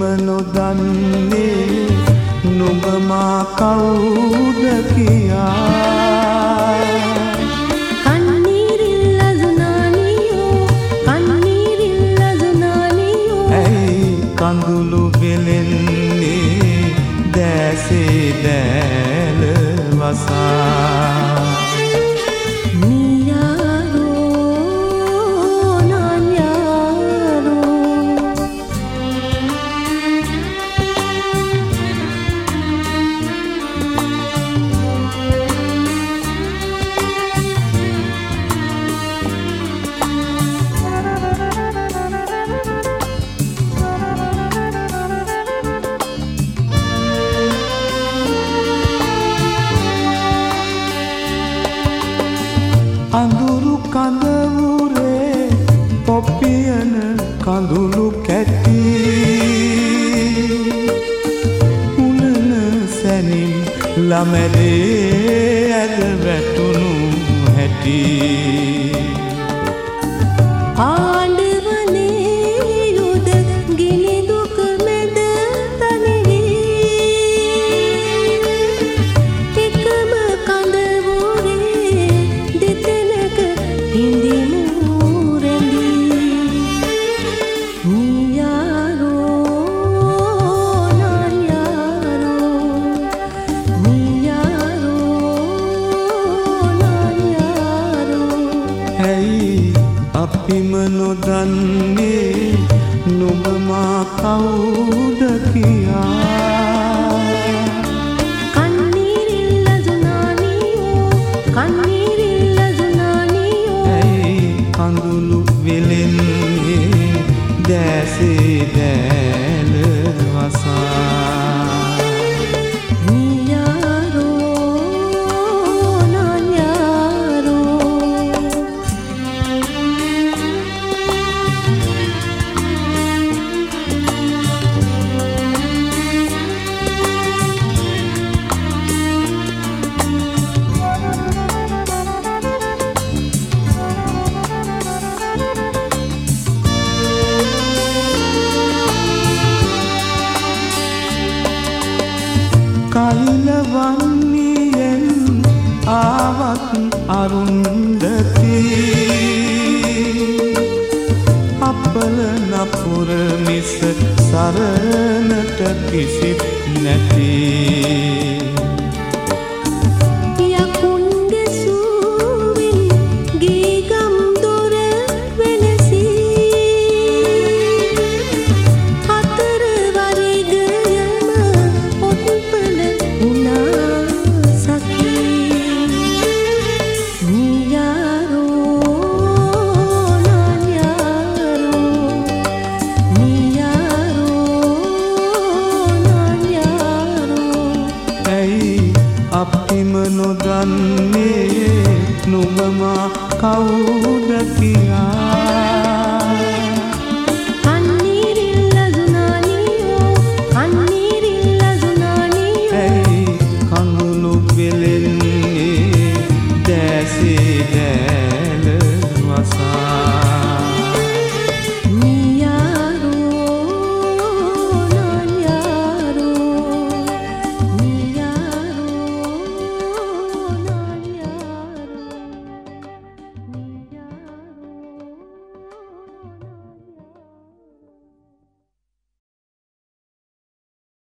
නොදන්නේ නුඹ මා කවුද කියා කන්නීරිල්ල සුනානියෝ කන්නීරිල්ල සුනානියෝ ඇයි කඳුළු වෙලෙන්නේ දැසේ දැල වසා අඳුරු කඳවුරේ පොපියන කඳුළු කැටි උනන සැනින් ළමැදේ ඇද වැටුණු හැටි ආණ්ඩවනේ යුද ගිනි දුක මැද තනිවී එකම කඳවුරේ දෙතැනක හිඳිමු රැඳී නියාරෝ නායාරෝ නියාරෝ නායාරෝ ඇයි අපිම නොදන්නේ නුඹ මා කවුද කියා කන්නීරිල්ල සුනානියෝ කන්නීරිල්ල සුනානියෝ ඇයි කඳුළු වෙලෙන්නේ දැසේ දැල වසා නියාරෝ නායාරෝ කයිලවන්නියෙන් ආවත් අරුන්දති අපල නපුර මිස සරණට කිසිත් නැති යකුන්ගේ සූවින් ගීගම් දොර වෙනසී හතර වරිගයම ඔත්පල උනා සකී නියාරෝ නායාරෝ නියාරෝ නායාරෝ ඇයි අපිම නොදන්නේ නුඹ මා කවුද කියා